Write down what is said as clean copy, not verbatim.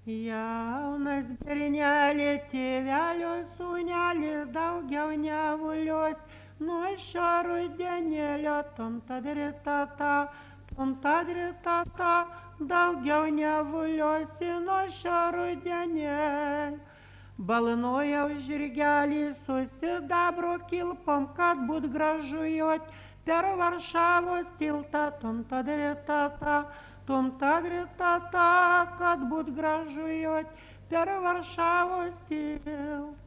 Jaunas bernelė, tėvelio sūnelį, daugiau nevulios, nuo šio rudenėlio tom tadritata, daugiau nevuliosi nuo šio rudenėlio. Balnojau žirgelį su sidabro kilpom, kad būt gražu jot per Varšavos tiltą, tom tadritata, kad būt gražu jot per Varšavos tiltą.